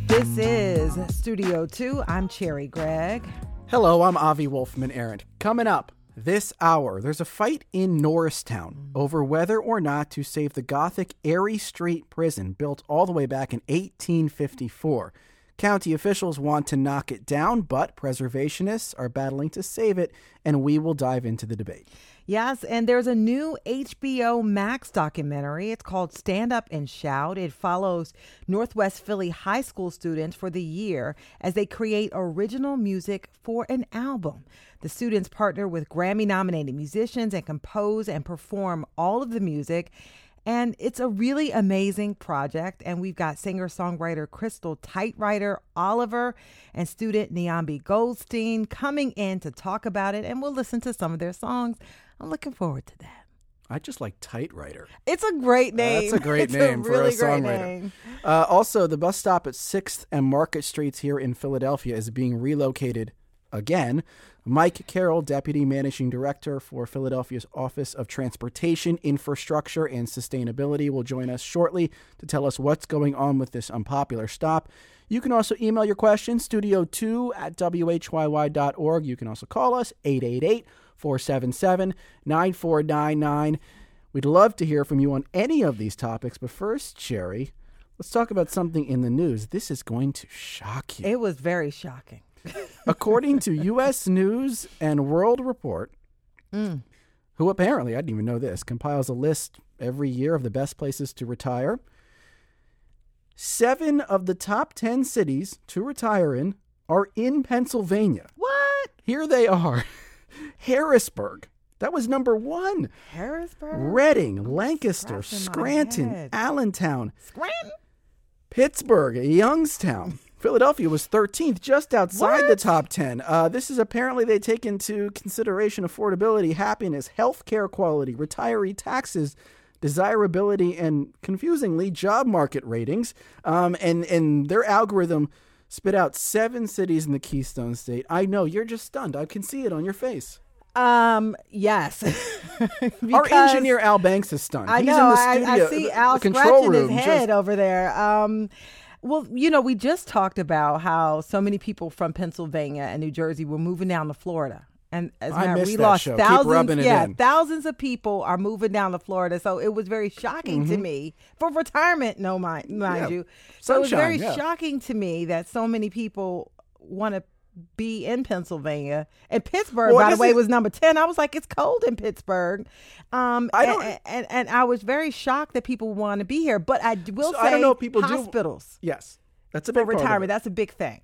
This is Studio 2. I'm Cherry Gregg. Hello, I'm Avi Wolfman Arendt. Coming up this hour, there's a fight in Norristown over whether or not to save the Gothic Airy Street prison built all the way back in 1854. County officials want to knock it down, but preservationists are battling to save it, and we will dive into the debate. Yes, and there's a new HBO Max documentary. It's called Stand Up and Shout. It follows Northwest Philly high school students for the year as they create original music for an album. The students partner with Grammy-nominated musicians and compose and perform all of the music. And it's a really amazing project. And we've got singer-songwriter Crystal Tightwriter Oliver and student Niambi Goldstein coming in to talk about it. And we'll listen to some of their songs. I'm looking forward to that. I just like Tightwriter. It's a great name. That's a great name for a songwriter. Also, the bus stop at 6th and Market Streets here in Philadelphia is being relocated again. Mike Carroll, Deputy Managing Director for Philadelphia's Office of Transportation, Infrastructure, and Sustainability, will join us shortly to tell us what's going on with this unpopular stop. You can also email your questions, studio2@whyy.org. You can also call us, 888-477-9499. We'd love to hear from you on any of these topics. But first, Cherry, let's talk about something in the news. This is going to shock you. It was very shocking. According to U.S. News and World Report, who apparently, I didn't even know this, compiles a list every year of the best places to retire, 7 of the top 10 cities to retire in are in Pennsylvania. What? Here they are. Harrisburg. That was number 1. Harrisburg? Reading, Lancaster, Scranton, Allentown. Scranton? Pittsburgh, Youngstown. Philadelphia was 13th, just outside the top 10. This is apparently they take into consideration affordability, happiness, health care quality, retiree taxes, desirability, and confusingly, job market ratings. And their algorithm spit out 7 cities in the Keystone State. I know, you're just stunned. I can see it on your face. Yes. Our engineer Al Banks is stunned. I know. He's in the studio, I see Al scratching his head over there. Well, you know, we just talked about how so many people from Pennsylvania and New Jersey were moving down to Florida. And as a matter, we lost thousands. Thousands of people are moving down to Florida. So it was very shocking to me for retirement, mind you. So it was very shocking to me that so many people want to be in Pennsylvania. And Pittsburgh, by the way, was number 10. I was like, it's cold in Pittsburgh. And I was very shocked that people want to be here. But I will say, I don't know if people hospitals. Yes, that's a big for retirement. That's a big thing.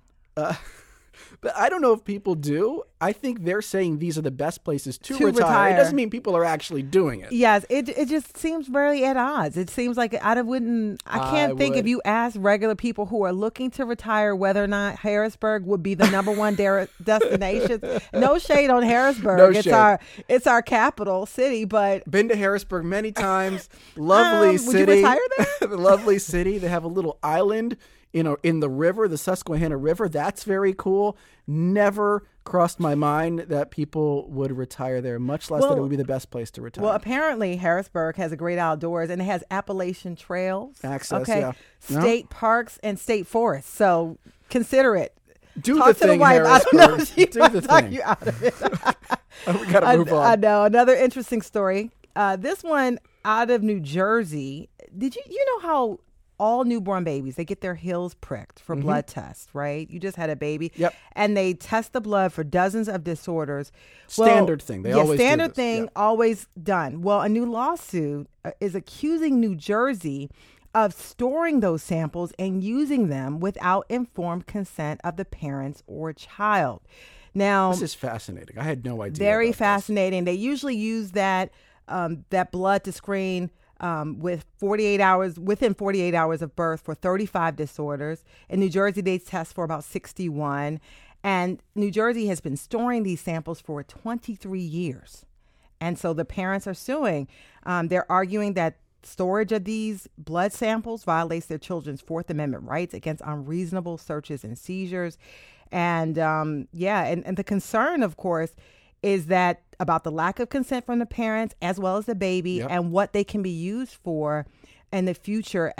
But I don't know if people do. I think they're saying these are the best places to retire. It doesn't mean people are actually doing it. Yes, it just seems very at odds. It seems like I can't think if you ask regular people who are looking to retire whether or not Harrisburg would be the number one destination. No shade on Harrisburg. No shade. It's our capital city, but been to Harrisburg many times. Lovely city. Would you retire there? Lovely city. They have a little island in the river, the Susquehanna River. That's very cool. Never crossed my mind that people would retire there, much less that it would be the best place to retire. Well, apparently Harrisburg has a great outdoors, and it has Appalachian trails. Access, state parks and state forests. So consider it. Talk to the wife. I don't know if she do the thing. You out of it. We got to move on. I know. Another interesting story. This one out of New Jersey. Did you know how all newborn babies, they get their heels pricked for blood tests, right? You just had a baby. Yep. And they test the blood for dozens of disorders. Standard thing. They always do standard this. thing, always done. Well, a new lawsuit is accusing New Jersey of storing those samples and using them without informed consent of the parents or child. Now, this is fascinating. I had no idea. Very fascinating. They usually use that blood to screen within 48 hours of birth for 35 disorders. In New Jersey, they test for about 61. And New Jersey has been storing these samples for 23 years. And so the parents are suing. They're arguing that storage of these blood samples violates their children's Fourth Amendment rights against unreasonable searches and seizures. And and the concern, of course, is that about the lack of consent from the parents as well as the baby and what they can be used for in the future as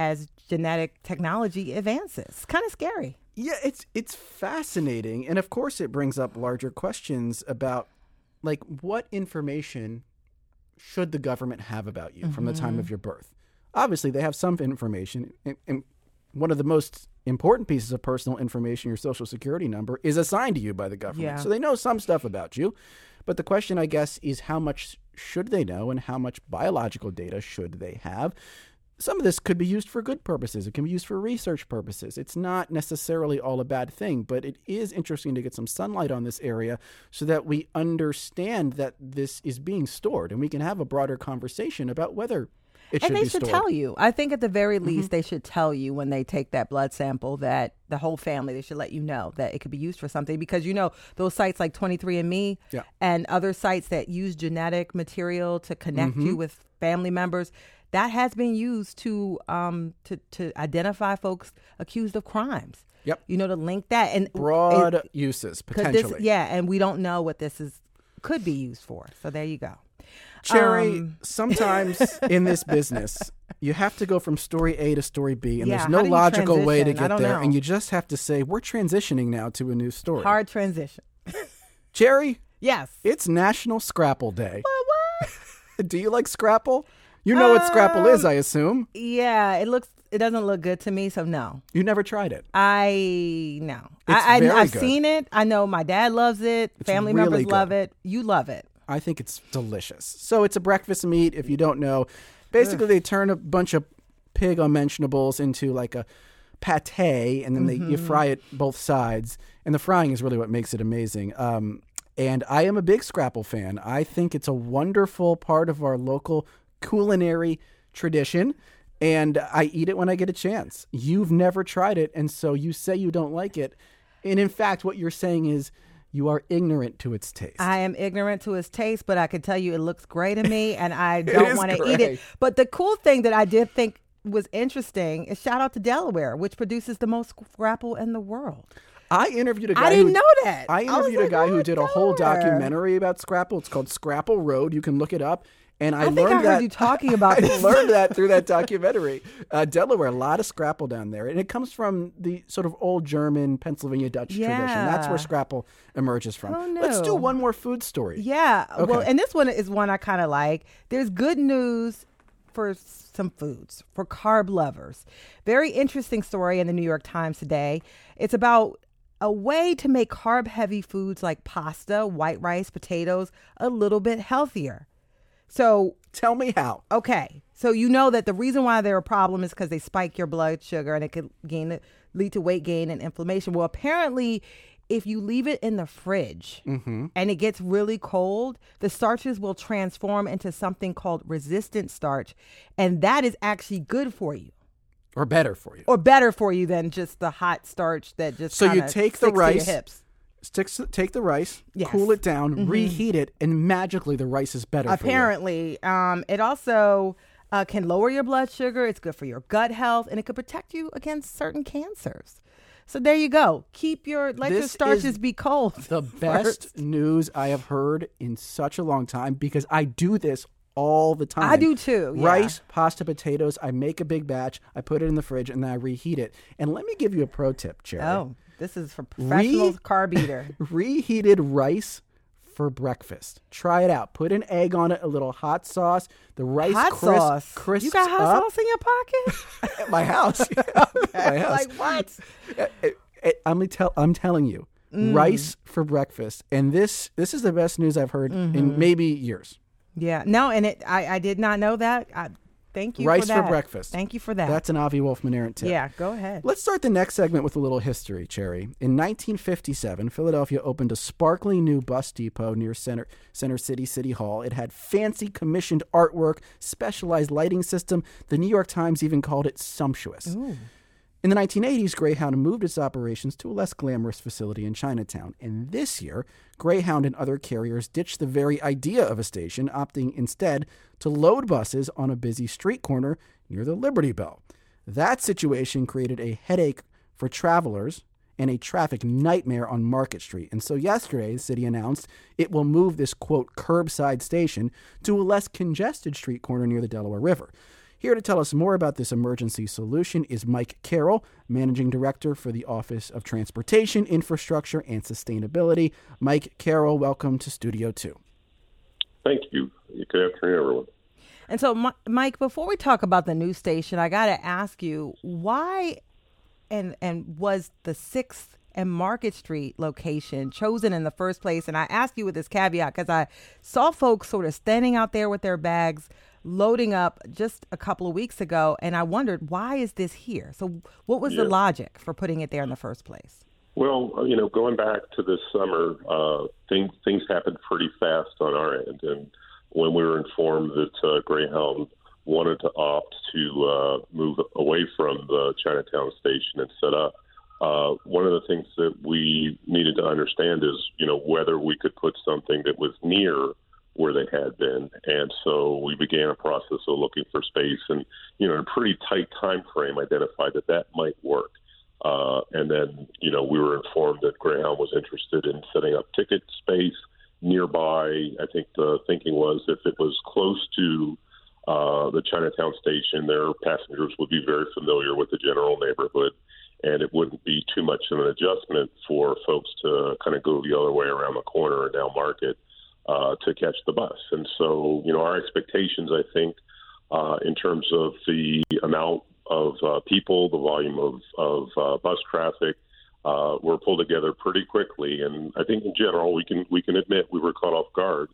genetic technology advances. It's kind of scary. Yeah, it's fascinating. And of course it brings up larger questions about like what information should the government have about you from the time of your birth? Obviously, they have some information. And one of the most important pieces of personal information, your Social Security number, is assigned to you by the government. Yeah. So they know some stuff about you. But the question, I guess, is how much should they know and how much biological data should they have? Some of this could be used for good purposes. It can be used for research purposes. It's not necessarily all a bad thing, but it is interesting to get some sunlight on this area so that we understand that this is being stored and we can have a broader conversation about whether it should be stored. And they should tell you. I think at the very least, they should tell you when they take that blood sample that the whole family, they should let you know that it could be used for something because, those sites like 23andMe and other sites that use genetic material to connect you with family members, that has been used to identify folks accused of crimes. Yep. To link that and broad uses potentially. And we don't know what this could be used for. So there you go. Cherry, sometimes in this business, you have to go from story A to story B, and there's no logical way to get there. And you just have to say, we're transitioning now to a new story. Hard transition. Cherry? Yes. It's National Scrapple Day. What? Do you like Scrapple? You know what Scrapple is, I assume. Yeah, it doesn't look good to me, so no. You never tried it? No. I've seen it. I know my dad loves it. Family really members love it. You love it. I think it's delicious. So it's a breakfast meat, if you don't know. Basically, they turn a bunch of pig unmentionables into like a pate, and then you fry it both sides. And the frying is really what makes it amazing. And I am a big Scrapple fan. I think it's a wonderful part of our local culinary tradition, and I eat it when I get a chance. You've never tried it, and so you say you don't like it. And in fact, what you're saying is you are ignorant to its taste. I am ignorant to its taste, but I can tell you it looks great to me, and I don't want to eat it. But the cool thing that I did think was interesting is shout out to Delaware, which produces the most Scrapple in the world. I interviewed a guy. I didn't know that. I interviewed a guy who did a whole documentary about Scrapple. It's called Scrapple Road. You can look it up. And I think I heard you talking about this. I learned that through that documentary. Delaware, a lot of Scrapple down there. And it comes from the sort of old German Pennsylvania Dutch tradition. That's where Scrapple emerges from. Oh, no. Let's do one more food story. Yeah. Okay. Well, and this one is one I kind of like. There's good news for some foods, for carb lovers. Very interesting story in the New York Times today. It's about a way to make carb-heavy foods like pasta, white rice, potatoes a little bit healthier. So tell me how. Okay. So you know that the reason why they're a problem is because they spike your blood sugar and it could lead to weight gain and inflammation. Well, apparently, if you leave it in the fridge and it gets really cold, the starches will transform into something called resistant starch. And that is actually good for you. Or better for you. Or better for you than just the hot starch that just so you take the rice. To your hips. Take the rice, cool it down, reheat it, and magically the rice is better Apparently, for you. It also can lower your blood sugar. It's good for your gut health, and it could protect you against certain cancers. So there you go. Let your starches be cold. The best news I have heard in such a long time because I do this all the time. I do too. Yeah. Rice, pasta, potatoes. I make a big batch. I put it in the fridge, and then I reheat it. And let me give you a pro tip, Cherry. Oh. This is for professional carb eater. Reheated rice for breakfast. Try it out. Put an egg on it, a little hot sauce. The rice crisps You got hot sauce in your pocket? At my house. My house. Like what? I'm telling you, rice for breakfast. And this is the best news I've heard in maybe years. Yeah. No, and I did not know that. Thank you rice for that. for breakfast. Thank you for that. That's an Avi Wolfman errant tip. Yeah, go ahead. Let's start the next segment with a little history, Cherry. In 1957, Philadelphia opened a sparkling new bus depot near Center City Hall. It had fancy commissioned artwork, specialized lighting system. The New York Times even called it sumptuous. Ooh. In the 1980s, Greyhound moved its operations to a less glamorous facility in Chinatown. And this year, Greyhound and other carriers ditched the very idea of a station, opting instead to load buses on a busy street corner near the Liberty Bell. That situation created a headache for travelers and a traffic nightmare on Market Street. And so yesterday, the city announced it will move this, quote, curbside station to a less congested street corner near the Delaware River. Here to tell us more about this emergency solution is Mike Carroll, Managing Director for the Office of Transportation, Infrastructure, and Sustainability. Mike Carroll, welcome to Studio 2. Thank you. Good afternoon, everyone. And so, Mike, before we talk about the new station, I got to ask you, why and was the 6th and Market Street location chosen in the first place? And I ask you with this caveat because I saw folks sort of standing out there with their bags, loading up just a couple of weeks ago, and I wondered, why is this here? So what was the logic for putting it there in the first place? Well, going back to this summer, things happened pretty fast on our end. And when we were informed that Greyhound wanted to opt to move away from the Chinatown station and set up, one of the things that we needed to understand is, whether we could put something that was near where they had been. And so we began a process of looking for space and, in a pretty tight time frame, identified that might work. And then, we were informed that Greyhound was interested in setting up ticket space nearby. I think the thinking was if it was close to the Chinatown station, their passengers would be very familiar with the general neighborhood, and it wouldn't be too much of an adjustment for folks to kind of go the other way around the corner and down Market to catch the bus. And so, our expectations, I think, in terms of the amount of people, the volume of bus traffic, were pulled together pretty quickly. And I think in general, we can admit we were caught off guard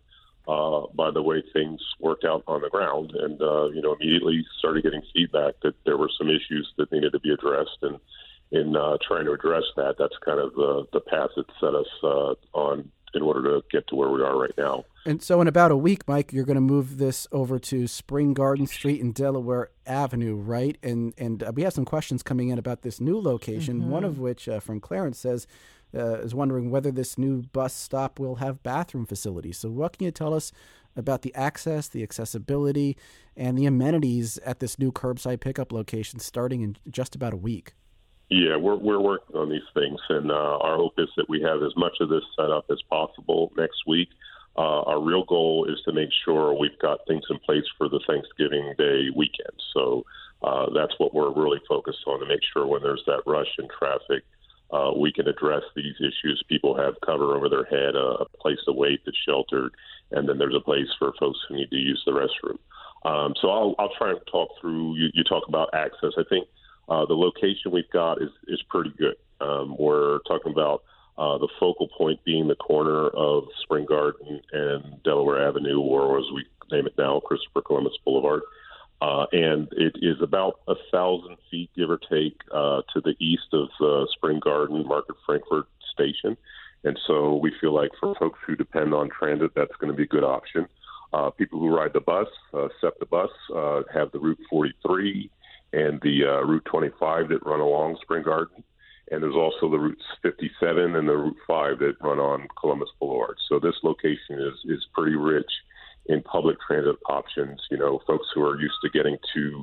by the way things worked out on the ground, and immediately started getting feedback that there were some issues that needed to be addressed. And in trying to address that, that's kind of the path that set us on in order to get to where we are right now. And so in about a week, Mike, you're going to move this over to Spring Garden Street and Delaware Avenue, right? And we have some questions coming in about this new location, one of which from Clarence says, is wondering whether this new bus stop will have bathroom facilities. So what can you tell us about the access, the accessibility, and the amenities at this new curbside pickup location starting in just about a week? Yeah, we're working on these things, and our hope is that we have as much of this set up as possible next week. Our real goal is to make sure we've got things in place for the Thanksgiving Day weekend. So that's what we're really focused on, to make sure when there's that rush in traffic, we can address these issues. People have cover over their head, a place to wait that's sheltered, and then there's a place for folks who need to use the restroom. So I'll try and talk through, you talk about access. I think the location we've got is pretty good. We're talking about the focal point being the corner of Spring Garden and Delaware Avenue, or as we name it now, Christopher Columbus Boulevard. And it is about 1,000 feet, give or take, to the east of Spring Garden Market Frankfurt Station. And so we feel like for folks who depend on transit, that's going to be a good option. People who ride the bus, SEPTA the bus, have the Route 43 and the Route 25 that run along Spring Garden. And there's also the Route 57 and the Route 5 that run on Columbus Boulevard. So this location is pretty rich in public transit options. Folks who are used to getting to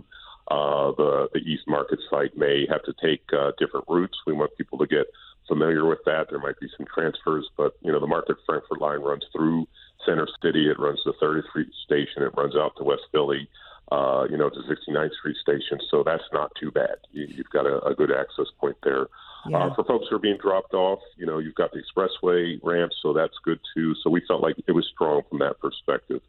the East Market site may have to take different routes. We want people to get familiar with that. There might be some transfers, but, the Market Frankfurt line runs through Center City. It runs to 30th Street Station. It runs out to West Philly, to 69th Street Station. So that's not too bad. You've got a good access point there. Yeah. For folks who are being dropped off, you've got the expressway ramp, so that's good too. So we felt like it was strong from that perspective.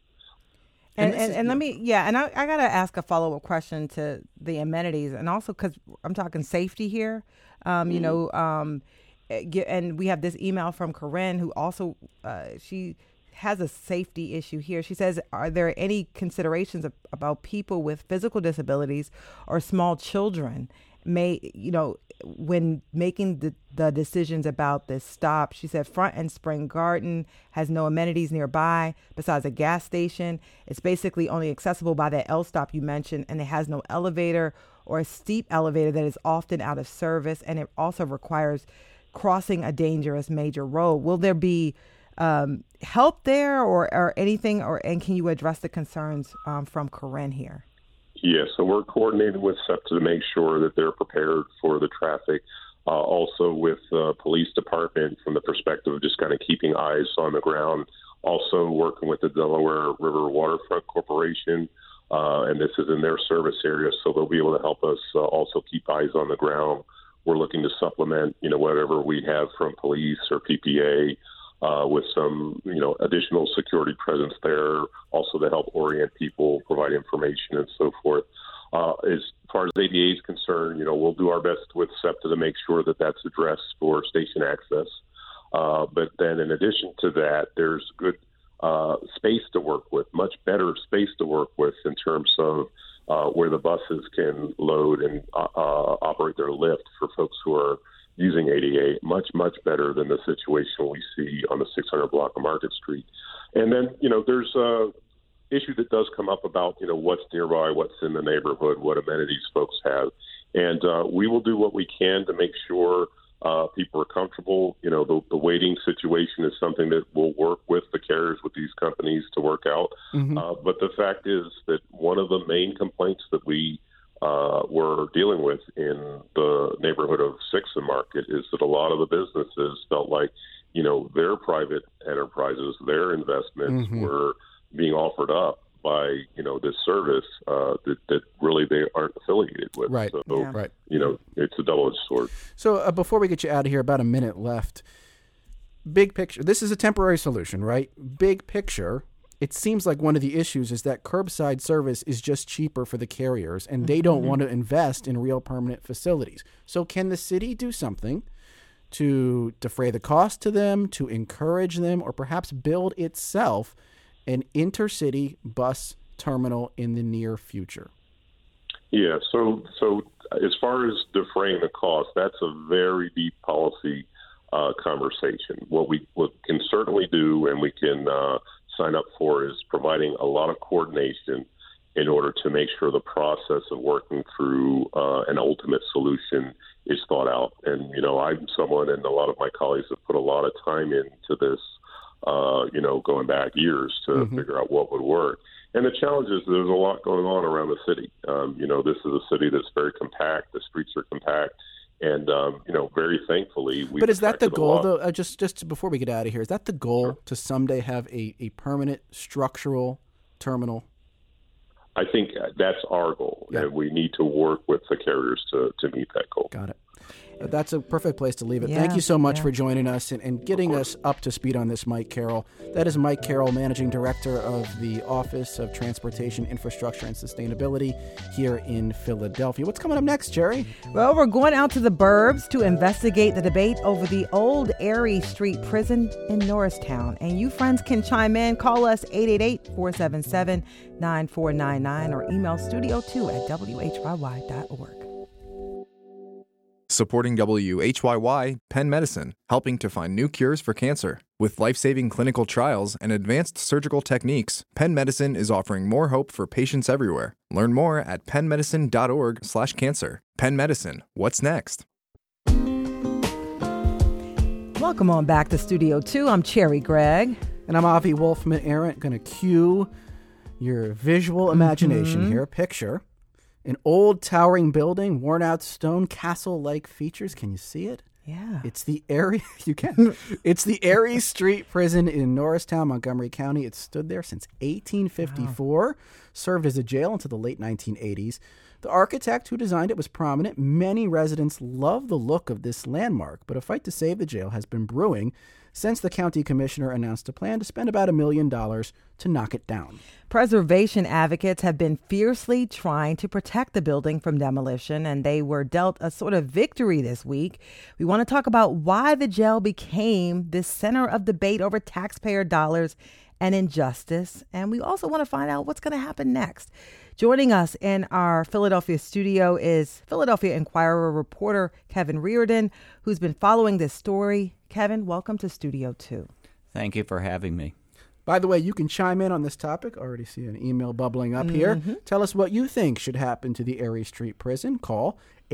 And let me, and I got to ask a follow-up question to the amenities, and also because I'm talking safety here, and we have this email from Corinne who also, she has a safety issue here. She says, are there any considerations about people with physical disabilities or small children when making the decisions about this stop? She said Front and Spring Garden has no amenities nearby besides a gas station. It's basically only accessible by that L stop you mentioned, and it has no elevator or a steep elevator that is often out of service, and it also requires crossing a dangerous major road. Will there be help there or anything, and can you address the concerns from Corinne here? Yeah, so we're coordinating with SEPTA to make sure that they're prepared for the traffic. Also with the police department from the perspective of just kind of keeping eyes on the ground. Also working with the Delaware River Waterfront Corporation and this is in their service area, so they'll be able to help us also keep eyes on the ground. We're looking to supplement, whatever we have from police or PPA with some, additional security presence there, also to help orient people, provide information, and so forth. As far as ADA is concerned, we'll do our best with SEPTA to make sure that that's addressed for station access. But then in addition to that, there's good space to work with, much better space to work with in terms of where the buses can load and operate their lift for folks who are using ADA, much, much better than the situation we see on the 600 block of Market Street. And then, there's a issue that does come up about, what's nearby, what's in the neighborhood, what amenities folks have. And we will do what we can to make sure people are comfortable. The waiting situation is something that we'll work with the carriers, with these companies to work out. Mm-hmm. But the fact is that one of the main complaints that we were dealing with in the neighborhood of 6th and Market is that a lot of the businesses felt like, their private enterprises, their investments mm-hmm. were being offered up by, this service that really they aren't affiliated with. Right. So, yeah. Right. It's a double-edged sword. So before we get you out of here, about a minute left, big picture. This is a temporary solution, right? Big picture. It seems like one of the issues is that curbside service is just cheaper for the carriers, and they don't want to invest in real permanent facilities. So can the city do something to defray the cost to them, to encourage them, or perhaps build itself an intercity bus terminal in the near future? Yeah, so as far as defraying the cost, that's a very deep policy conversation. What we can certainly do and we can sign up for is providing a lot of coordination in order to make sure the process of working through an ultimate solution is thought out. And, I'm someone, and a lot of my colleagues have put a lot of time into this, going back years to mm-hmm. figure out what would work. And the challenge is there's a lot going on around the city. This is a city that's very compact. The streets are compact. And, very thankfully, we. But is that the goal, though? Just before we get out of here, is that the goal sure. to someday have a permanent structural terminal? I think that's our goal, yeah. and we need to work with the carriers to meet that goal. Got it. That's a perfect place to leave it. Yeah, thank you so much for joining us and getting us up to speed on this, Mike Carroll. That is Mike Carroll, Managing Director of the Office of Transportation, Infrastructure, and Sustainability here in Philadelphia. What's coming up next, Jerry? Well, we're going out to the burbs to investigate the debate over the old Erie Street prison in Norristown. And you friends can chime in. Call us 888-477-9499 or email studio2@whyy.org. Supporting WHYY, Penn Medicine, helping to find new cures for cancer. With life-saving clinical trials and advanced surgical techniques, Penn Medicine is offering more hope for patients everywhere. Learn more at pennmedicine.org/cancer. Penn Medicine, what's next? Welcome on back to Studio 2. I'm Cherry Gregg. And I'm Avi Wolfman-Arent. Going to cue your visual imagination here. Picture an old towering building, worn out stone, castle-like features. Can you see it? Yeah. It's the Erie, you can. It's the Erie Street Prison in Norristown, Montgomery County. It stood there since 1854, served as a jail until the late 1980s. The architect who designed it was prominent. Many residents love the look of this landmark, but a fight to save the jail has been brewing since the county commissioner announced a plan to spend about $1 million to knock it down. Preservation advocates have been fiercely trying to protect the building from demolition, and they were dealt a sort of victory this week. We want to talk about why the jail became this center of debate over taxpayer dollars and injustice, and we also want to find out what's going to happen next. Joining us in our Philadelphia studio is Philadelphia Inquirer reporter Kevin Reardon, who's been following this story. Kevin, welcome to Studio 2. Thank you for having me. By the way, you can chime in on this topic. I already see an email bubbling up here. Tell us what you think should happen to the Erie Street Prison. Call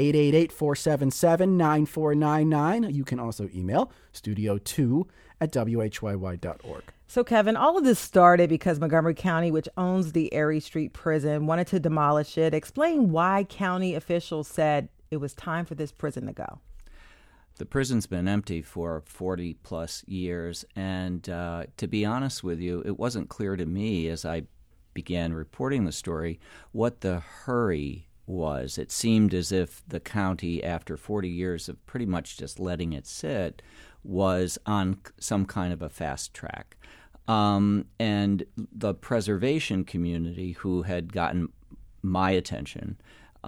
888-477-9499. You can also email studio2@whyy.org. So, Kevin, all of this started because Montgomery County, which owns the Erie Street Prison, wanted to demolish it. Explain why county officials said it was time for this prison to go. The prison's been empty for 40-plus years, and to be honest with you, it wasn't clear to me as I began reporting the story, what the hurry was. It seemed as if the county, after 40 years of pretty much just letting it sit, was on some kind of a fast track. And the preservation community, who had gotten my attention,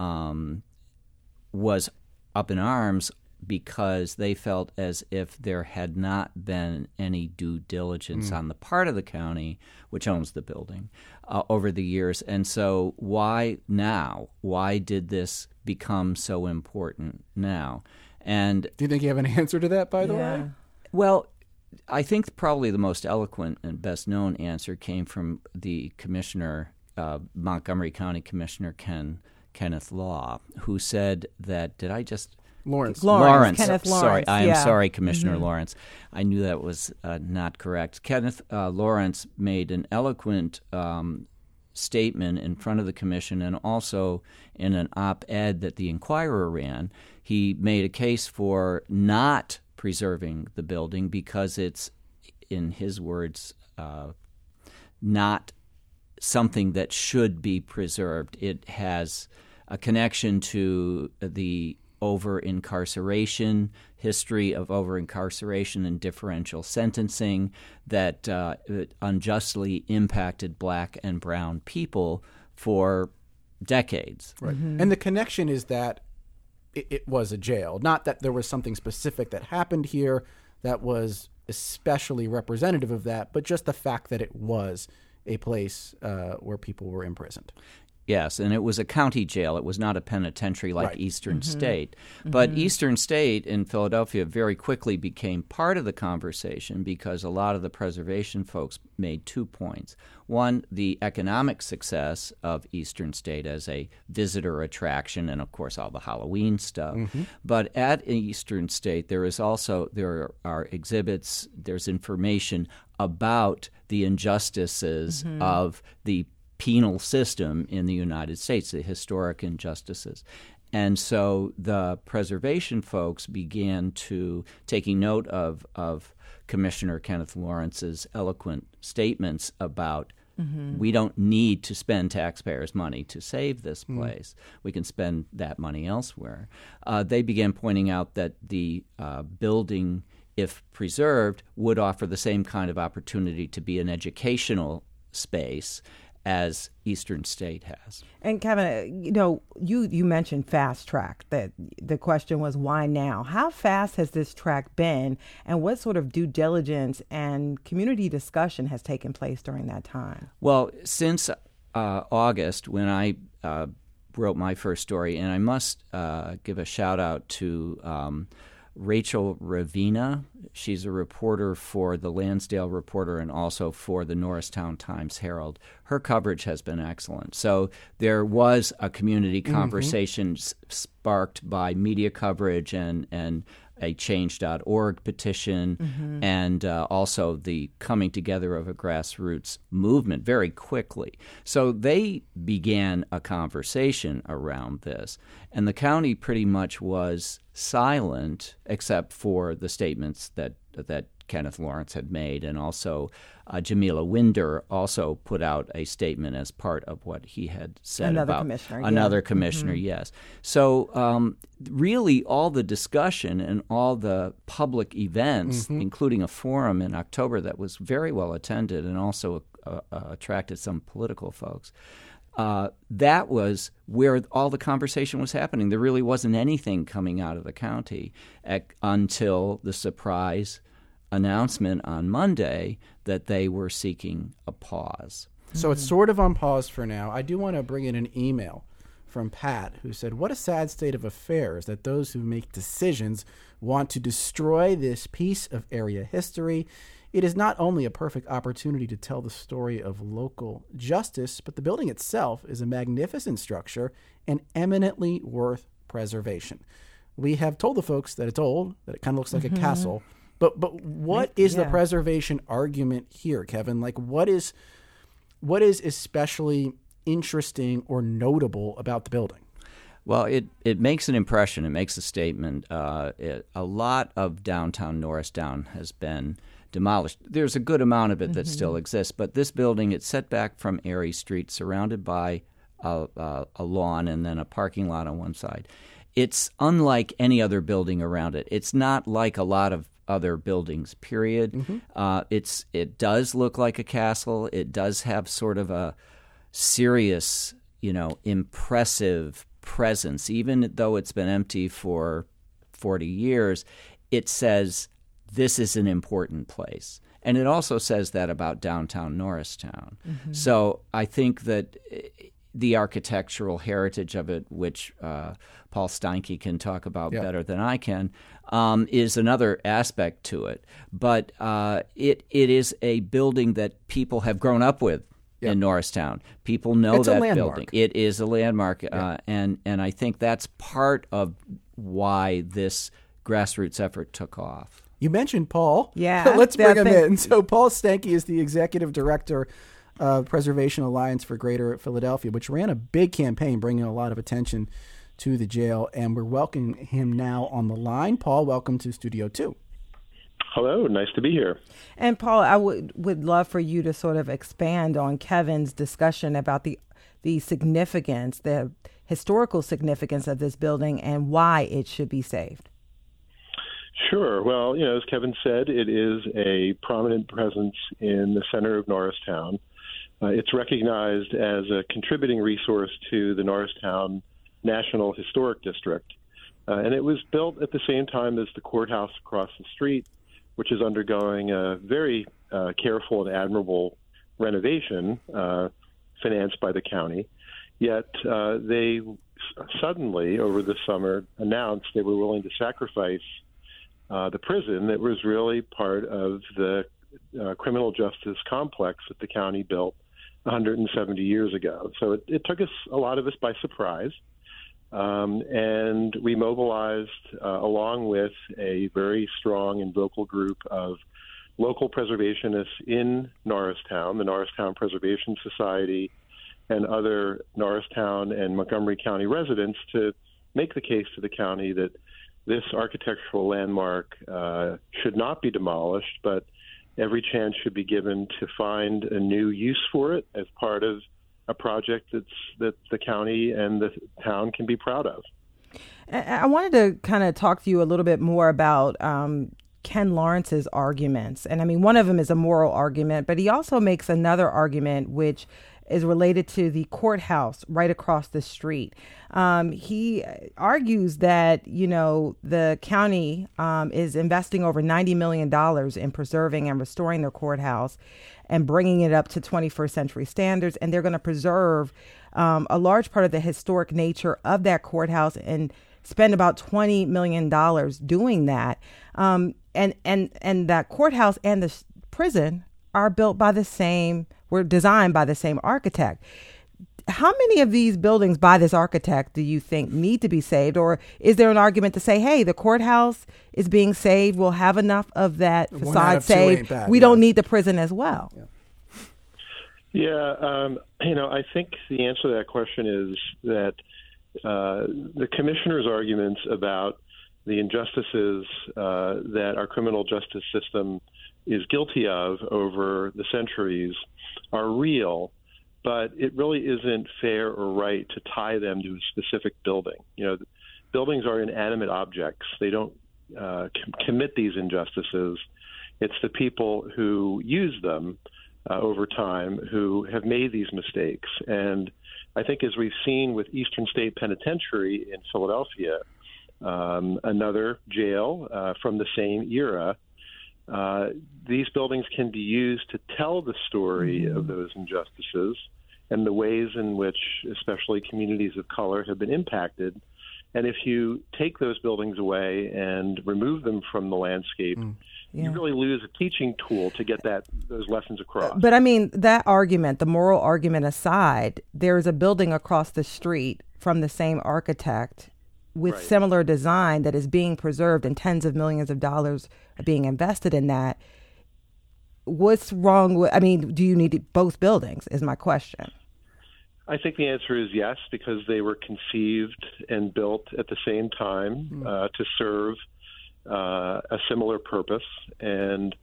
was up in arms because they felt as if there had not been any due diligence on the part of the county, which owns the building, over the years. And so why now? Why did this become so important now? And do you think you have an answer to that, by the way? Well, I think probably the most eloquent and best-known answer came from the commissioner, Montgomery County Commissioner Kenneth Law, who said that, Lawrence. Kenneth Lawrence. Sorry, I am sorry, Commissioner Lawrence. I knew that was not correct. Kenneth Lawrence made an eloquent statement in front of the commission, and also in an op-ed that the Inquirer ran. He made a case for not preserving the building because it's, in his words, not something that should be preserved. It has a connection to the history of over-incarceration and differential sentencing that unjustly impacted black and brown people for decades. Right. And the connection is that it was a jail, not that there was something specific that happened here that was especially representative of that, but just the fact that it was a place where people were imprisoned. Yes, and it was a county jail. It was not a penitentiary like Eastern State. But Eastern State in Philadelphia very quickly became part of the conversation because a lot of the preservation folks made 2 points. One, the economic success of Eastern State as a visitor attraction, and of course all the Halloween stuff. But at Eastern State there are exhibits, there's information about the injustices of the penal system in the United States, the historic injustices. And so the preservation folks began taking note of Commissioner Kenneth Lawrence's eloquent statements about we don't need to spend taxpayers' money to save this place. We can spend that money elsewhere. They began pointing out that the building, if preserved, would offer the same kind of opportunity to be an educational space as Eastern State has. And Kevin, you mentioned fast track. That the question was, why now? How fast has this track been, and what sort of due diligence and community discussion has taken place during that time? Well, since August, when I wrote my first story, and I must give a shout out to Rachel Ravina. She's a reporter for the Lansdale Reporter and also for the Norristown Times-Herald. Her coverage has been excellent. So there was a community conversation sparked by media coverage and a Change.org petition and also the coming together of a grassroots movement very quickly. So they began a conversation around this, and the county pretty much was silent except for the statements that Kenneth Lawrence had made, and also Jamila Winder also put out a statement as part of what he had said about another commissioner. Yes. So really all the discussion and all the public events, including a forum in October that was very well attended and also attracted some political folks, that was where all the conversation was happening. There really wasn't anything coming out of the county until the surprise announcement on Monday that they were seeking a pause. So it's sort of on pause for now. I do want to bring in an email from Pat, who said, "What a sad state of affairs that those who make decisions want to destroy this piece of area history. It is not only a perfect opportunity to tell the story of local justice, but the building itself is a magnificent structure and eminently worth preservation. We have told the folks that it's old, that it kind of looks like a castle. But what is the preservation argument here, Kevin? Like, what is especially interesting or notable about the building?" Well, it makes an impression. It makes a statement. A lot of downtown Norristown has been demolished. There's a good amount of it that still exists, but this building, it's set back from Erie Street, surrounded by a lawn and then a parking lot on one side. It's unlike any other building around it. It's not like a lot of other buildings, period. It does look like a castle. It does have sort of a serious, impressive presence. Even though it's been empty for 40 years, it says this is an important place. And it also says that about downtown Norristown. So I think that the architectural heritage of it, which Paul Steinke can talk about better than I can, is another aspect to it. But it is a building that people have grown up with in Norristown. People know that building. It is a landmark, and I think that's part of why this grassroots effort took off. You mentioned Paul. Yeah. Let's bring him in. So Paul Steinke is the executive director of Preservation Alliance for Greater Philadelphia, which ran a big campaign bringing a lot of attention to the jail, and we're welcoming him now on the line. Paul, welcome to Studio 2. Hello, nice to be here. And Paul, I would love for you to sort of expand on Kevin's discussion about the significance, the historical significance of this building and why it should be saved. Sure. Well, as Kevin said, it is a prominent presence in the center of Norristown. It's recognized as a contributing resource to the Norristown National Historic District. And it was built at the same time as the courthouse across the street, which is undergoing a very careful and admirable renovation financed by the county. Yet they suddenly, over the summer, announced they were willing to sacrifice the prison that was really part of the criminal justice complex that the county built 170 years ago. So it took a lot of us by surprise. And we mobilized, along with a very strong and vocal group of local preservationists in Norristown, the Norristown Preservation Society, and other Norristown and Montgomery County residents, to make the case to the county that this architectural landmark should not be demolished, but every chance should be given to find a new use for it as part of a project that the county and the town can be proud of. I wanted to kind of talk to you a little bit more about Ken Lawrence's arguments. And I mean, one of them is a moral argument, but he also makes another argument which is related to the courthouse right across the street. He argues that, the county is investing over $90 million in preserving and restoring their courthouse and bringing it up to 21st century standards. And they're going to preserve a large part of the historic nature of that courthouse and spend about $20 million doing that. And that courthouse and the prison are built by were designed by the same architect. How many of these buildings by this architect do you think need to be saved? Or is there an argument to say, hey, the courthouse is being saved, we'll have enough of that facade saved, we don't need the prison as well? I think the answer to that question is that the commissioner's arguments about the injustices that our criminal justice system is guilty of over the centuries are real, but it really isn't fair or right to tie them to a specific building. Buildings are inanimate objects. They don't commit these injustices. It's the people who use them over time who have made these mistakes. And I think, as we've seen with Eastern State Penitentiary in Philadelphia, another jail from the same era, these buildings can be used to tell the story of those injustices and the ways in which especially communities of color have been impacted. And if you take those buildings away and remove them from the landscape, you really lose a teaching tool to get those lessons across. But I mean, that argument, the moral argument aside, there's a building across the street from the same architect with similar design that is being preserved, and tens of millions of dollars are being invested in that. What's wrong with, do you need both buildings is my question. I think the answer is yes, because they were conceived and built at the same time to serve a similar purpose. And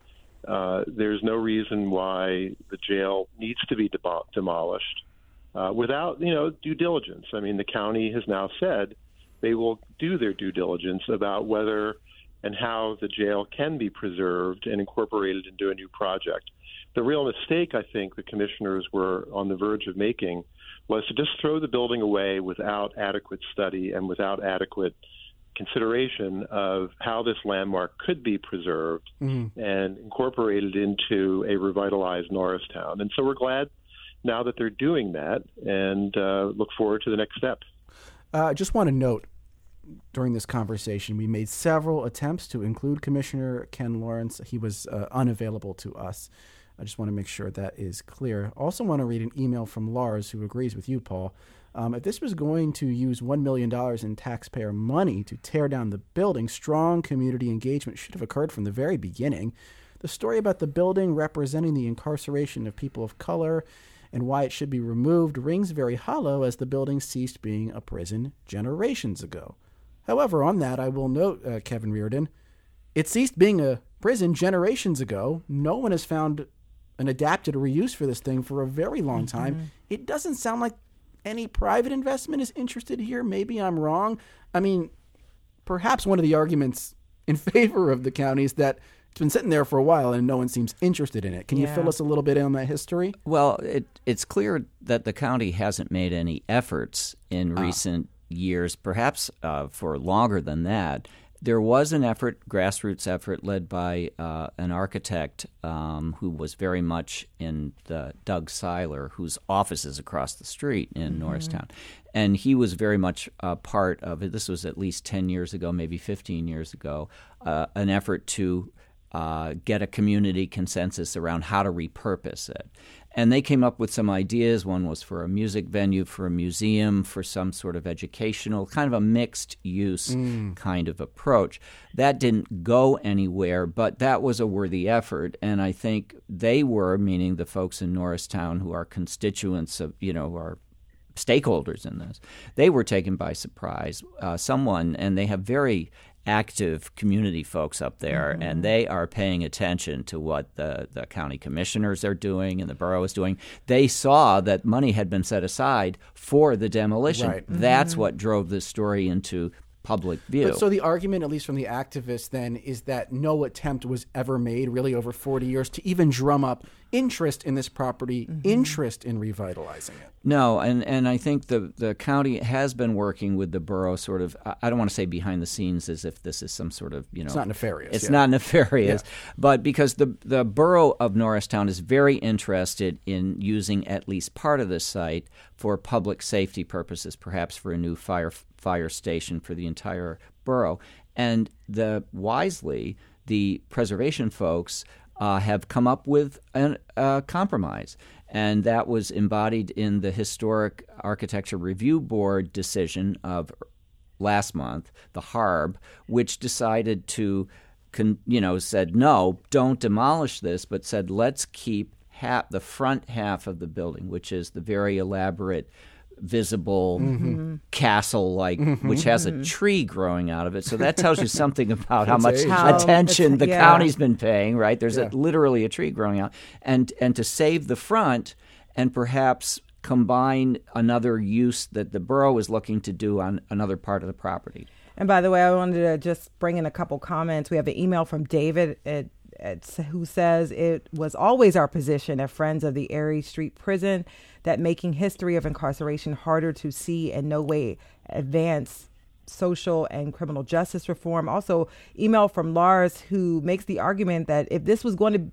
there's no reason why the jail needs to be demolished without, due diligence. I mean, the county has now said they will do their due diligence about whether and how the jail can be preserved and incorporated into a new project. The real mistake I think the commissioners were on the verge of making was to just throw the building away without adequate study and without adequate consideration of how this landmark could be preserved and incorporated into a revitalized Norristown. And so we're glad now that they're doing that and look forward to the next step. I just want to note, during this conversation, we made several attempts to include Commissioner Ken Lawrence. He was unavailable to us. I just want to make sure that is clear. Also want to read an email from Lars, who agrees with you, Paul. If this was going to use $1 million in taxpayer money to tear down the building, strong community engagement should have occurred from the very beginning. The story about the building representing the incarceration of people of color and why it should be removed rings very hollow, as the building ceased being a prison generations ago. However, on that, I will note, Kevin Reardon, it ceased being a prison generations ago. No one has found an adapted reuse for this thing for a very long time. It doesn't sound like any private investment is interested here. Maybe I'm wrong. I mean, perhaps one of the arguments in favor of the county is that it's been sitting there for a while and no one seems interested in it. Can you fill us a little bit on that history? Well, it's clear that the county hasn't made any efforts in recent years, perhaps for longer than that. There was an effort, grassroots effort, led by an architect who was very much in Doug Seiler, whose office is across the street in Norristown. And he was very much a part of it. This was at least 10 years ago, maybe 15 years ago, an effort to get a community consensus around how to repurpose it. And they came up with some ideas. One was for a music venue, for a museum, for some sort of educational, kind of a mixed-use kind of approach. That didn't go anywhere, but that was a worthy effort. And I think they were, meaning the folks in Norristown who are constituents of, who are stakeholders in this, they were taken by surprise. And they have very active community folks up there, and they are paying attention to what the county commissioners are doing and the borough is doing. They saw that money had been set aside for the demolition. Right. That's what drove this story into public view. But so the argument, at least from the activists then, is that no attempt was ever made, really over 40 years, to even drum up interest in this property, interest in revitalizing it. No, and I think the county has been working with the borough sort of, I don't want to say behind the scenes as if this is some sort of, It's not nefarious. It's not nefarious, but because the borough of Norristown is very interested in using at least part of the site for public safety purposes, perhaps for a new fire station for the entire borough. And wisely, the preservation folks have come up with a compromise. And that was embodied in the Historic Architecture Review Board decision of last month, the HARB, which decided to, said, no, don't demolish this, but said, let's keep the front half of the building, which is the very elaborate, visible castle-like, which has a tree growing out of it. So that tells you something about how much attention the county's been paying, right? There's literally a tree growing out. And to save the front and perhaps combine another use that the borough is looking to do on another part of the property. And by the way, I wanted to just bring in a couple comments. We have an email from David who says, it was always our position as Friends of the Erie Street Prison that making history of incarceration harder to see in no way advance social and criminal justice reform. Also, email from Lars, who makes the argument that if this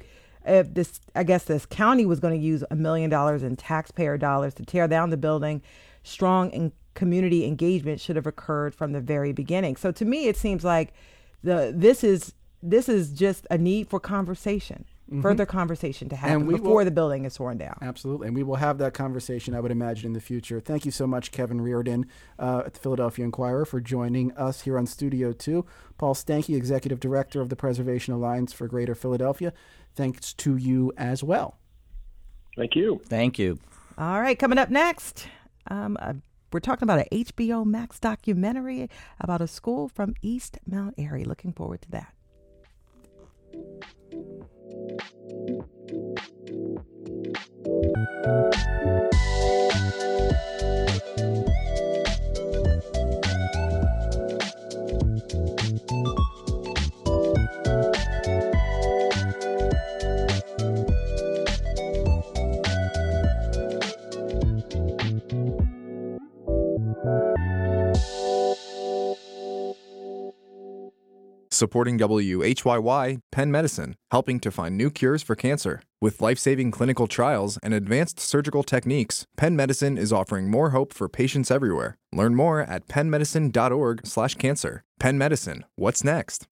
county was going to use $1 million in taxpayer dollars to tear down the building, strong community engagement should have occurred from the very beginning. So to me, it seems like this is just a need for conversation. Further conversation to happen before the building is torn down. Absolutely. And we will have that conversation, I would imagine, in the future. Thank you so much, Kevin Reardon at the Philadelphia Inquirer, for joining us here on Studio 2. Paul Stanke, Executive Director of the Preservation Alliance for Greater Philadelphia. Thanks to you as well. Thank you. Thank you. All right, coming up next, we're talking about an HBO Max documentary about a school from East Mount Airy. Looking forward to that. Supporting WHYY, Penn Medicine, helping to find new cures for cancer. With life-saving clinical trials and advanced surgical techniques, Penn Medicine is offering more hope for patients everywhere. Learn more at pennmedicine.org/cancer. Penn Medicine, what's next?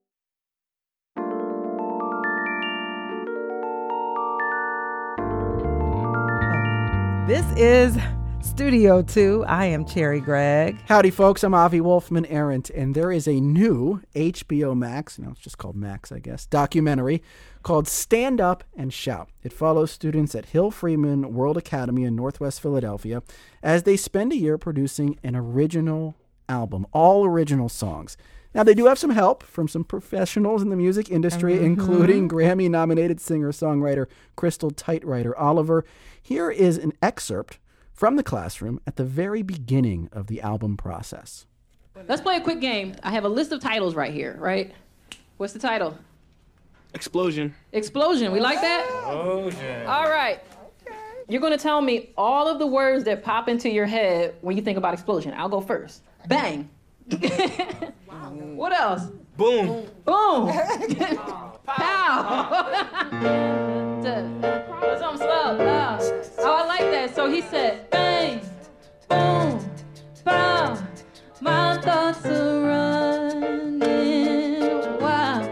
This is Studio 2. I am Cherry Gregg. Howdy, folks. I'm Avi Wolfman-Arent, and there is a new HBO Max, it's just called Max, I guess, documentary called Stand Up and Shout. It follows students at Hill Freeman World Academy in Northwest Philadelphia as they spend a year producing an original album, all original songs. Now, they do have some help from some professionals in the music industry, including Grammy-nominated singer-songwriter Crystal Tightwriter Oliver. Here is an excerpt from the classroom at the very beginning of the album process. Let's play a quick game. I have a list of titles right here, right? What's the title? Explosion. Explosion. We like that? Explosion. All right. You're going to tell me all of the words that pop into your head when you think about explosion. I'll go first. Bang. What else? Boom. Boom. Pow. Something slow. Oh, I like that. So he said, bang, boom, pow. My thoughts are running wild.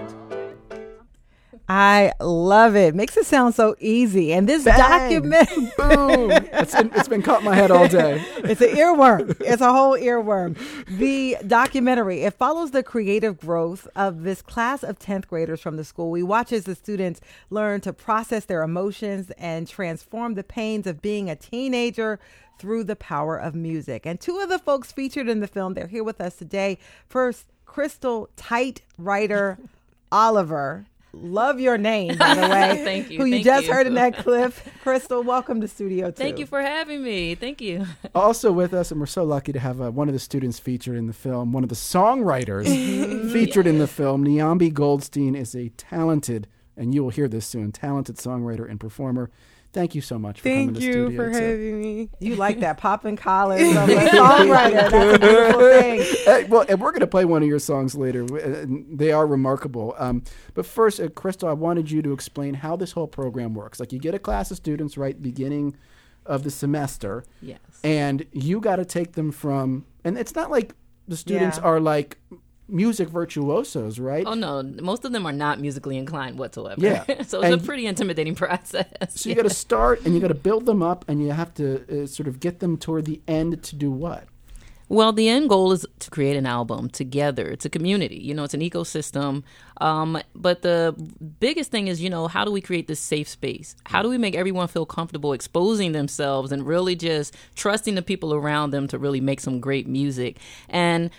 I love it. Makes it sound so easy. And this document, boom, it's been caught in my head all day. It's an earworm. It's a whole earworm. The documentary, it follows the creative growth of this class of 10th graders from the school. We watch as the students learn to process their emotions and transform the pains of being a teenager through the power of music. And two of the folks featured in the film, they're here with us today. First, Crystal Tightwriter Oliver. Love your name, by the way. Thank you. Who you just heard in that clip. Crystal, welcome to Studio 2. Thank you for having me. Thank you. Also with us, and we're so lucky to have one of the students featured in the film, one of the songwriters featured in the film. Niambi Goldstein is a talented, and you will hear this soon, talented songwriter and performer. Thank you so much for coming to Studio 2. Thank you for having me. You like that poppin' collars of a songwriter. That's a beautiful thing. Well, and we're going to play one of your songs later. They are remarkable. But first, Crystal, I wanted you to explain how this whole program works. Like, you get a class of students right beginning of the semester. Yes. And you got to take them from, and it's not like the students are like music virtuosos, right? Oh, no. Most of them are not musically inclined whatsoever. Yeah. So it's a pretty intimidating process. So you got to start and you got to build them up and you have to sort of get them toward the end to do what? Well, the end goal is to create an album together. It's a community. It's an ecosystem. But the biggest thing is, how do we create this safe space? How do we make everyone feel comfortable exposing themselves and really just trusting the people around them to really make some great music? And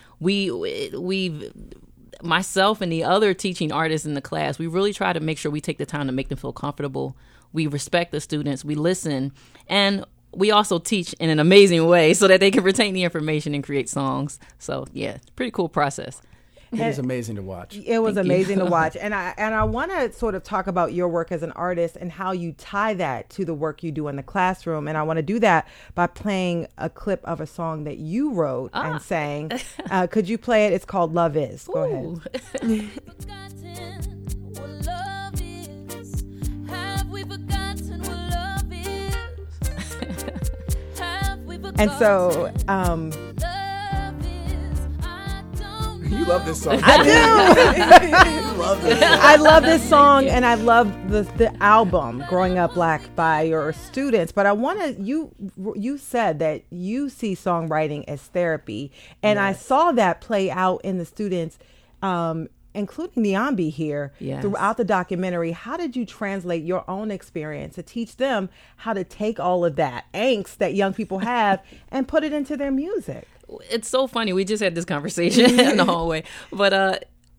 we've myself and the other teaching artists in the class, we really try to make sure we take the time to make them feel comfortable. We respect the students. We listen. And we also teach in an amazing way so that they can retain the information and create songs. So, yeah, it's a pretty cool process. It was amazing to watch. It was amazing to watch. And I want to sort of talk about your work as an artist and how you tie that to the work you do in the classroom. And I want to do that by playing a clip of a song that you wrote and sang. Could you play it? It's called Love Is. Go ahead. And so, you love this song. I do. I love this song, and I love the album "Growing Up Black" by your students. But I want to. You said that you see songwriting as therapy, and I saw that play out in the students. Including Niambi here, throughout the documentary. How did you translate your own experience to teach them how to take all of that angst that young people have and put it into their music? It's so funny. We just had this conversation in the hallway. But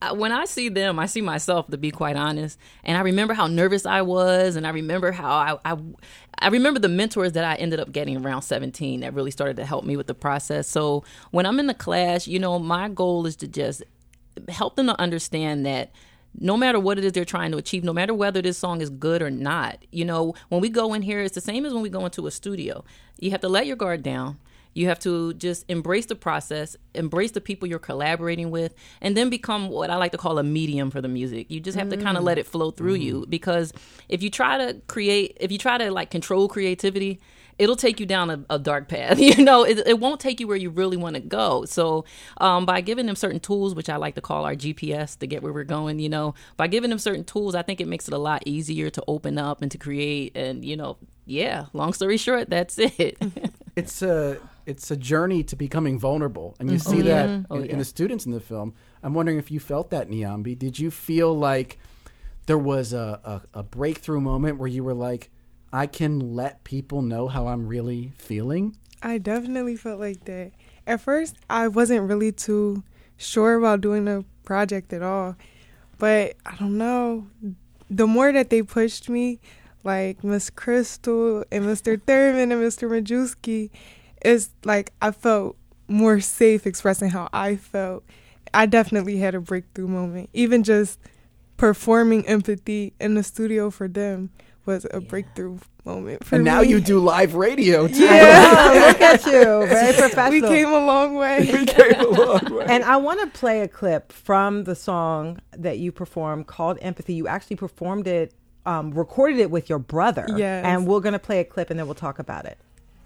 when I see them, I see myself, to be quite honest. And I remember how nervous I was, and I remember how I remember the mentors that I ended up getting around 17 that really started to help me with the process. So when I'm in the class, my goal is to just help them to understand that no matter what it is they're trying to achieve, no matter whether this song is good or not, when we go in here, it's the same as when we go into a studio. You have to let your guard down. You have to just embrace the process, embrace the people you're collaborating with, and then become what I like to call a medium for the music. You just have to kind of let it flow through you, because if you try to like control creativity, it'll take you down a dark path. It won't take you where you really want to go. So by giving them certain tools, which I like to call our GPS to get where we're going, by giving them certain tools, I think it makes it a lot easier to open up and to create. And, long story short, that's it. It's a journey to becoming vulnerable. And you see that in the students in the film. I'm wondering if you felt that, Niambi. Did you feel like there was a breakthrough moment where you were like, I can let people know how I'm really feeling? I definitely felt like that. At first, I wasn't really too sure about doing the project at all. But I don't know. The more that they pushed me, like Miss Crystal and Mr. Thurman and Mr. Majewski, it's like I felt more safe expressing how I felt. I definitely had a breakthrough moment. Even just performing Empathy in the studio for them was a breakthrough moment for me. And now you do live radio, too. Yeah, look at you. Very professional. We came a long way. And I want to play a clip from the song that you performed called Empathy. You actually performed it, recorded it with your brother. Yes. And we're going to play a clip and then we'll talk about it.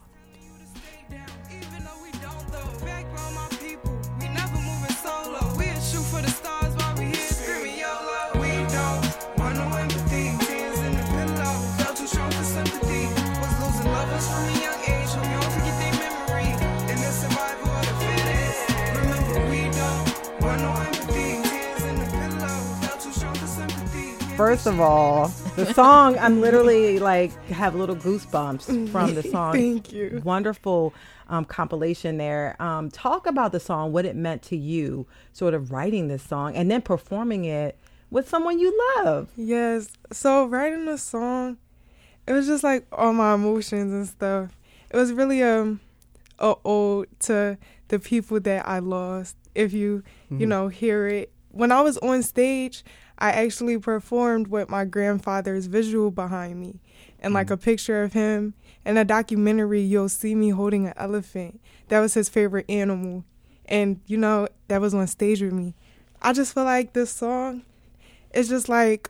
First of all, the song, I'm literally have little goosebumps from the song. Thank you. Wonderful compilation there. Talk about the song, what it meant to you, sort of writing this song and then performing it with someone you love. Yes. So writing the song, it was just like all my emotions and stuff. It was really a ode to the people that I lost. If you, hear it. When I was on stage, I actually performed with my grandfather's visual behind me and like a picture of him. In a documentary, you'll see me holding an elephant. That was his favorite animal. And, that was on stage with me. I just feel like this song is just like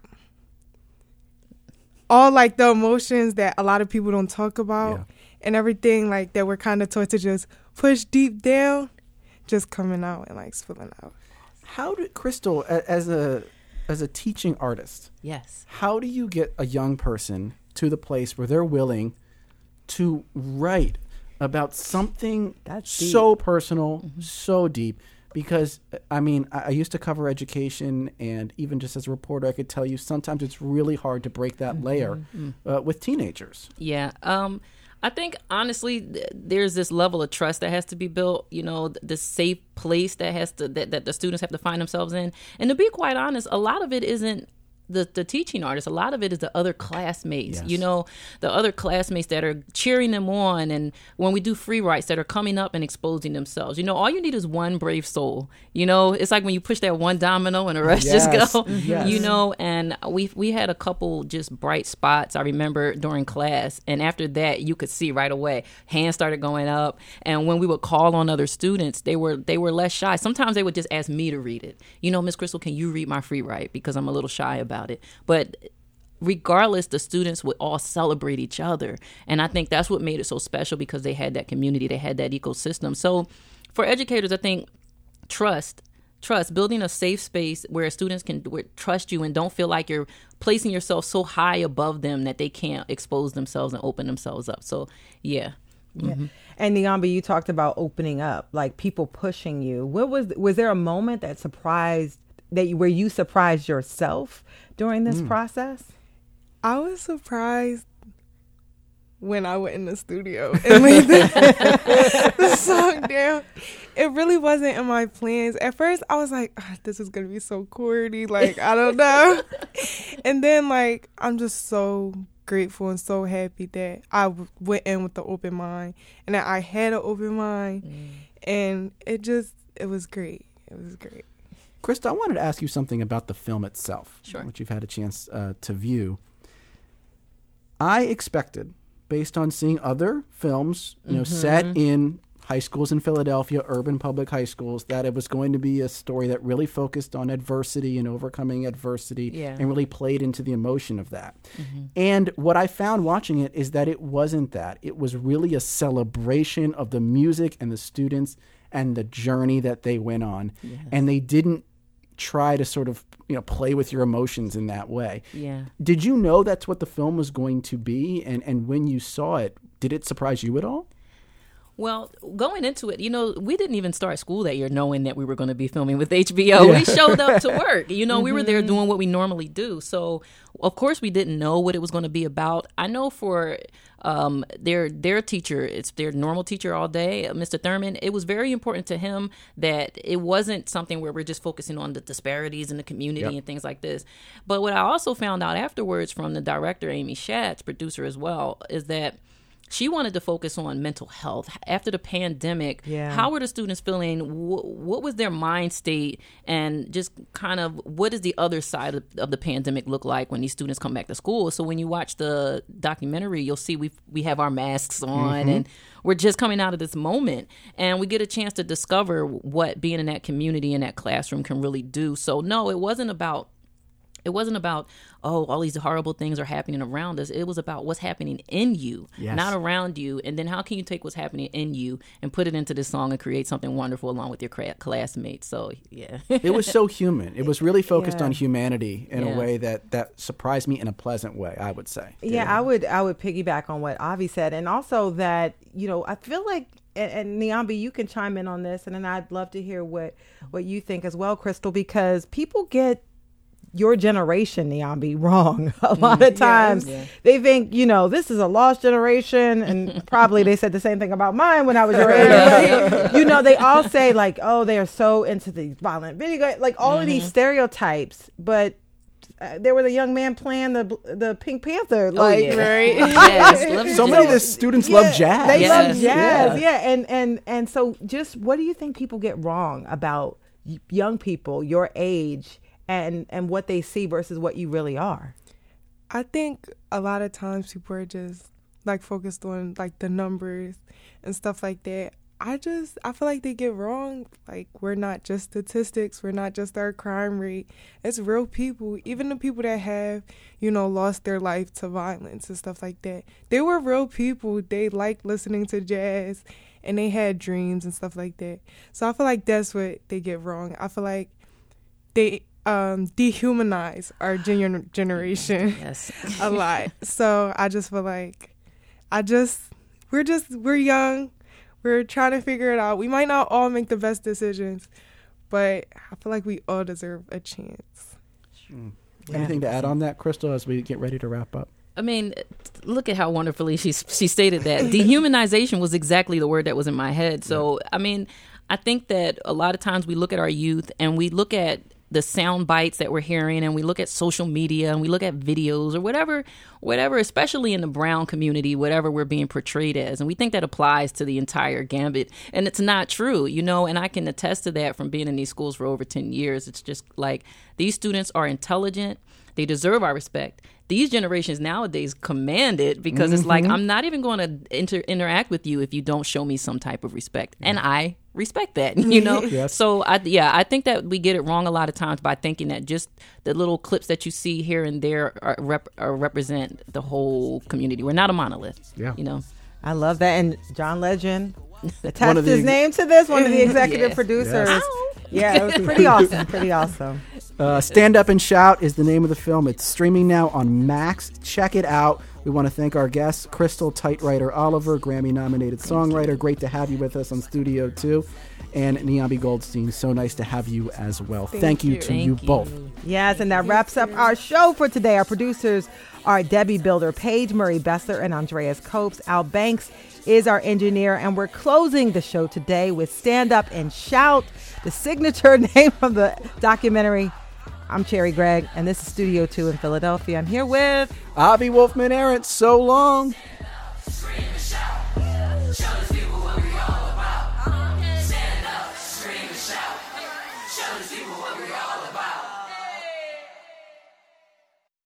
all like the emotions that a lot of people don't talk about and everything like that we're kind of taught to just push deep down, just coming out and like spilling out. How did Crystal, as a teaching artist, yes, how do you get a young person to the place where they're willing to write about something that's so personal, so deep? Because, I mean, I used to cover education, and even just as a reporter, I could tell you sometimes it's really hard to break that layer with teenagers. Yeah. I think, honestly, there's this level of trust that has to be built, the safe place that the students have to find themselves in. And to be quite honest, a lot of it isn't the teaching artists. A lot of it is the other classmates, the other classmates that are cheering them on. And when we do free writes that are coming up and exposing themselves, all you need is one brave soul. It's like when you push that one domino and the rest just go, and we had a couple just bright spots, I remember, during class. And after that, you could see right away, hands started going up. And when we would call on other students, they were less shy. Sometimes they would just ask me to read it. Miss Crystal, can you read my free write? Because I'm a little shy about it. But regardless, the students would all celebrate each other. And I think that's what made it so special, because they had that community, they had that ecosystem. So for educators, I think trust, building a safe space where students can trust you and don't feel like you're placing yourself so high above them that they can't expose themselves and open themselves up. So, yeah. Mm-hmm. And Niambi, you talked about opening up, like people pushing you. Was there a moment that where you surprised yourself during this process? I was surprised when I went in the studio and laid the song down. It really wasn't in my plans. At first, I was like, this is going to be so corny. Like, I don't know. And then, like, I'm just so grateful and so happy that I went in with the open mind and that I had an open mind. And it was great. It was great. Krista, I wanted to ask you something about the film itself, Sure. which you've had a chance to view. I expected, based on seeing other films, set in high schools in Philadelphia, urban public high schools, that it was going to be a story that really focused on adversity and overcoming adversity and really played into the emotion of that. And what I found watching it is that it wasn't that. It was really a celebration of the music and the students and the journey that they went on. Yes. And they didn't try to sort of play with your emotions in that way. Yeah. Did you know that's what the film was going to be? And when you saw it, did it surprise you at all? Well, going into it, we didn't even start school that year knowing that we were going to be filming with HBO. Yeah. We showed up to work. We were there doing what we normally do. So, of course, we didn't know what it was going to be about. I know for their teacher, it's their normal teacher all day, Mr. Thurman, it was very important to him that it wasn't something where we're just focusing on the disparities in the community and things like this. But what I also found out afterwards from the director, Amy Schatz, producer as well, is that she wanted to focus on mental health. After the pandemic, how were the students feeling? What was their mind state? And just kind of what does the other side of the pandemic look like when these students come back to school? So when you watch the documentary, you'll see we have our masks on and we're just coming out of this moment. And we get a chance to discover what being in that community, in that classroom can really do. So no, it wasn't about, all these horrible things are happening around us. It was about what's happening in you, not around you. And then how can you take what's happening in you and put it into this song and create something wonderful along with your classmates? So, yeah. It was so human. It was really focused on humanity in a way that surprised me in a pleasant way, I would say. Yeah, I would piggyback on what Avi said. And also that, I feel like, and Niambi, you can chime in on this. And then I'd love to hear what you think as well, Crystal, because people get your generation, Niambi, wrong a lot of times. They think, this is a lost generation, and probably they said the same thing about mine when I was your age. But, they all say like, oh, they are so into these violent video, like all of these stereotypes. But there was a young man playing the Pink Panther, right? Yes, so many of the students love jazz. They love jazz, and so just what do you think people get wrong about young people your age? And what they see versus what you really are? I think a lot of times people are just like focused on like the numbers and stuff like that. I feel like they get wrong. Like, we're not just statistics. We're not just our crime rate. It's real people. Even the people that have, lost their life to violence and stuff like that. They were real people. They liked listening to jazz and they had dreams and stuff like that. So I feel like that's what they get wrong. I feel like they dehumanize our generation a lot. So I just feel like we're young. We're trying to figure it out. We might not all make the best decisions, but I feel like we all deserve a chance. Anything to add on that, Crystal, as we get ready to wrap up? I mean, look at how wonderfully she stated that. Dehumanization was exactly the word that was in my head. So, I mean, I think that a lot of times we look at our youth and we look at the sound bites that we're hearing, and we look at social media and we look at videos or whatever, especially in the brown community, whatever we're being portrayed as. And we think that applies to the entire gambit. And it's not true, and I can attest to that from being in these schools for over 10 years. It's just like these students are intelligent. They deserve our respect. These generations nowadays command it because it's like, I'm not even going to interact with you if you don't show me some type of respect. And I respect that, Yes. So, I think that we get it wrong a lot of times by thinking that just the little clips that you see here and there represent the whole community. We're not a monolith, I love that. And John Legend attached his name to this, one of the executive producers. Yes. Yeah, it was pretty awesome. Stand Up and Shout is the name of the film. It's streaming now on Max. Check it out. We want to thank our guests, Crystal Tytewriter Oliver, Grammy-nominated songwriter. Great to have you with us on Studio 2. And Niambi Goldstein, so nice to have you as well. Thank you to you both. Yes, and that wraps up our show for today. Our producers are Debbie Builder Page, Murray Bessler, and Andreas Copes. Al Banks is our engineer, and we're closing the show today with Stand Up and Shout, the signature name of the documentary. I'm Cherry Gregg, and this is Studio 2 in Philadelphia. I'm here with Avi Wolfman Arent. So long.